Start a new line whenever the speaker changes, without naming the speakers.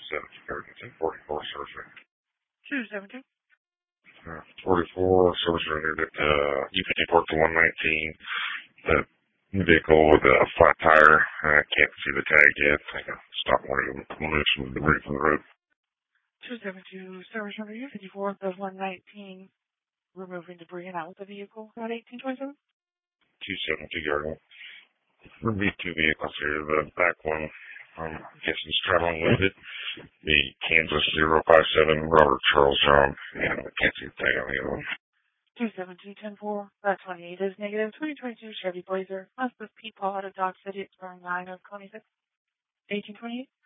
44 surgery.
272.
44 surgery at U54 to 119. The vehicle with a flat tire. I can't see the tag yet. I can stop one of them moves from the debris from the road.
272, service number U54 of 119. Removing debris and out with the vehicle. About 1827.
272 yard one. There'll be two vehicles here. The back one, I'm guessing is traveling with it. The Kansas 057 Robert Charles John. Yeah, I can't see the tag on the other one.
272-10-4. That 28 is negative. 2022 Chevy Blazer. That's with Peepaw out of Dodge City. Expiring 9 of 26. 1828.